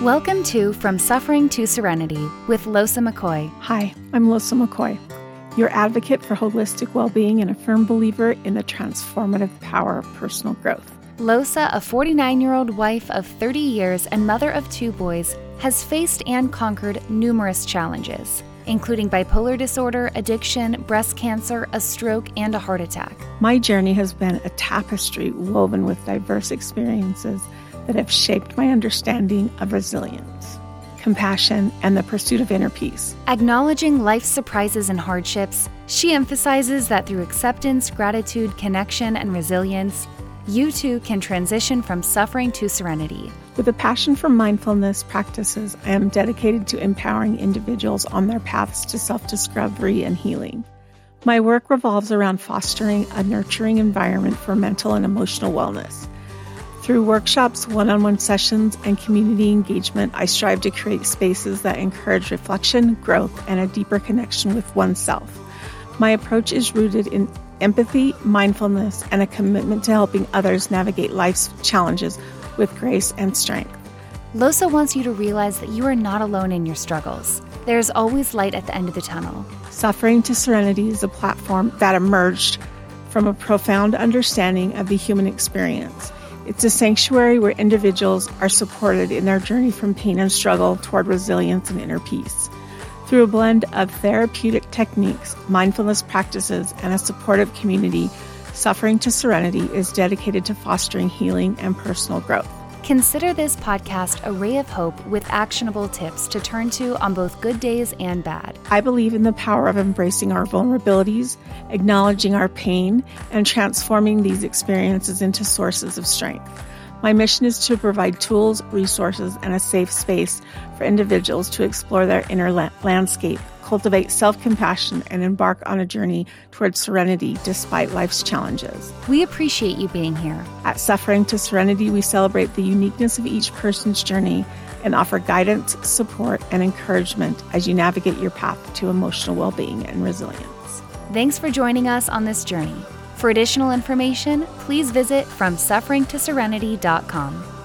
Welcome to From Suffering to Serenity with Losa McCoy. Hi, I'm Losa McCoy, your advocate for holistic well-being and a firm believer in the transformative power of personal growth. Losa, a 49-year-old wife of 30 years and mother of 2 boys, has faced and conquered numerous challenges, including bipolar disorder, addiction, breast cancer, a stroke, and a heart attack. My journey has been a tapestry woven with diverse experiences that have shaped my understanding of resilience, compassion, and the pursuit of inner peace. Acknowledging life's surprises and hardships, she emphasizes that through acceptance, gratitude, connection, and resilience, you too can transition from suffering to serenity. With a passion for mindfulness practices, I am dedicated to empowering individuals on their paths to self-discovery and healing. My work revolves around fostering a nurturing environment for mental and emotional wellness. Through workshops, one-on-one sessions, and community engagement, I strive to create spaces that encourage reflection, growth, and a deeper connection with oneself. My approach is rooted in empathy, mindfulness, and a commitment to helping others navigate life's challenges with grace and strength. Losa wants you to realize that you are not alone in your struggles. There is always light at the end of the tunnel. Suffering to Serenity is a platform that emerged from a profound understanding of the human experience. It's a sanctuary where individuals are supported in their journey from pain and struggle toward resilience and inner peace. Through a blend of therapeutic techniques, mindfulness practices, and a supportive community, Suffering to Serenity is dedicated to fostering healing and personal growth. Consider this podcast a ray of hope with actionable tips to turn to on both good days and bad. I believe in the power of embracing our vulnerabilities, acknowledging our pain, and transforming these experiences into sources of strength. My mission is to provide tools, resources, and a safe space for individuals to explore their inner landscape, cultivate self-compassion, and embark on a journey towards serenity despite life's challenges. We appreciate you being here. At Suffering to Serenity, we celebrate the uniqueness of each person's journey and offer guidance, support, and encouragement as you navigate your path to emotional well-being and resilience. Thanks for joining us on this journey. For additional information, please visit FromSufferingToSerenity.com.